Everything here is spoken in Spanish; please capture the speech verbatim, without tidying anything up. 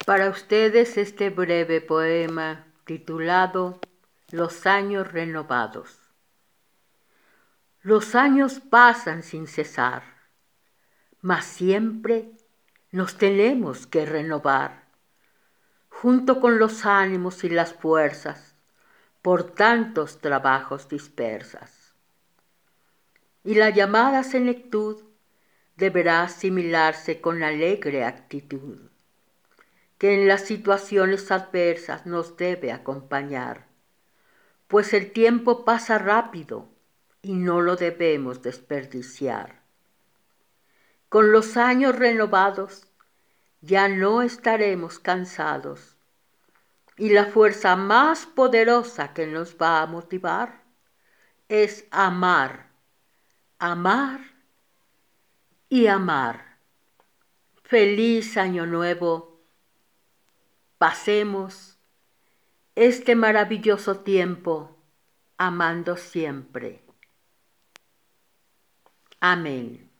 Para ustedes este breve poema titulado Los años renovados. Los años pasan sin cesar, mas siempre nos tenemos que renovar, junto con los ánimos y las fuerzas, por tantos trabajos dispersas. Y la llamada senectud deberá asimilarse con alegre actitud, que en las situaciones adversas nos debe acompañar, pues el tiempo pasa rápido y no lo debemos desperdiciar. Con los años renovados ya no estaremos cansados y la fuerza más poderosa que nos va a motivar es amar, amar y amar. Feliz Año Nuevo. Pasemos este maravilloso tiempo amando siempre. Amén.